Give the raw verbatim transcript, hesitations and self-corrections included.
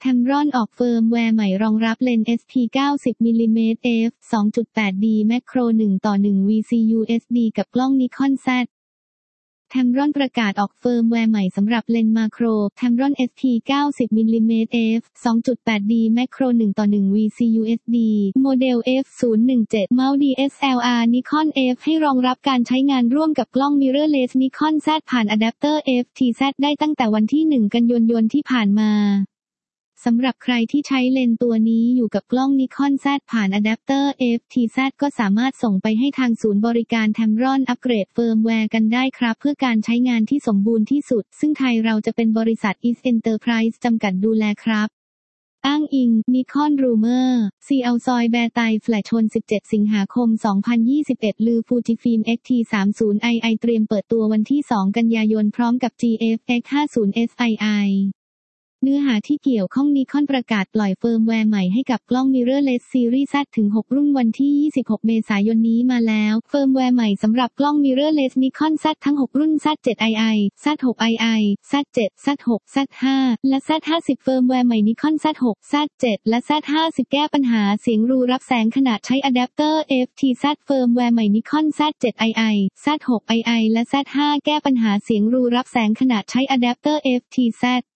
Tamron ออกเฟิร์มแวร์ใหม่รองรับเลนส์ เอส พี เก้าสิบ มิลลิเมตร เอฟ สองจุดแปด ดี Macro หนึ่งต่อหนึ่ง วี ซี ยู เอส ดี กับกล้อง Nikon Z Tamron ประกาศออกเฟิร์มแวร์ใหม่สำหรับเลนส์มาโคร Tamron เอส พี เก้าสิบ มิลลิเมตร เอฟ สองจุดแปด ดี Macro หนึ่งต่อหนึ่ง วี ซี ยู เอส ดี โมเดล เอฟ ศูนย์หนึ่งเจ็ด เมาส์ ดี เอส แอล อาร์ Nikon F ให้รองรับการใช้งานร่วมกับกล้อง Mirrorless Nikon Z ผ่านอะแดปเตอร์ เอฟ ที แซด ได้ตั้งแต่วันที่หนึ่งกันยายนที่ผ่านมาสำหรับใครที่ใช้เลนส์ตัวนี้อยู่กับกล้อง Nikon Z ผ่านอะแดปเตอร์ เอฟ ที แซด ก็สามารถส่งไปให้ทางศูนย์บริการ Tamron อัปเกรดเฟิร์มแวร์กันได้ครับเพื่อการใช้งานที่สมบูรณ์ที่สุดซึ่งไทยเราจะเป็นบริษัท East Enterprise จำกัดดูแลครับอ้างอิง Nikon Rumor ซี แอล ซอยแบร์ไตแฟลชชนสิบเจ็ดสิงหาคมสองพันยี่สิบเอ็ดลือ Fujifilm เอ็กซ์ ที สามสิบ ไอ ไอ เตรียมเปิดตัววันที่สองกันยายนพร้อมกับ จี เอฟ เอ็กซ์ ห้าสิบ เอส ไอ ไอเนื้อหาที่เกี่ยวข้อง Nikon ประกาศปล่อยเฟิร์มแวร์ใหม่ให้กับกล้อง Mirrorless Series Z ถึงหกรุ่นวันที่ยี่สิบหกเมษายนนี้มาแล้วเฟิร์มแวร์ใหม่สำหรับกล้อง Mirrorless Nikon Z ทั้งหกรุ่น Z เจ็ด ไอ ไอ Z หก ไอ ไอ Z เจ็ด Z หก Z ห้า และ Z ห้าสิบเฟิร์มแวร์ใหม่ Nikon Z หก Z เจ็ด และ Z ห้าสิบแก้ปัญหาเสียงรูรับแสงขณะใช้อะแดปเตอร์ เอฟ ที แซด เฟิร์มแวร์ใหม่ Nikon Z เจ็ด ไอ ไอ Z หก ไอ ไอ และ Z ห้าแก้ปัญหาเสียงรูรับแสงขณะใช้อะแดปเตอร์ เอฟ ที แซด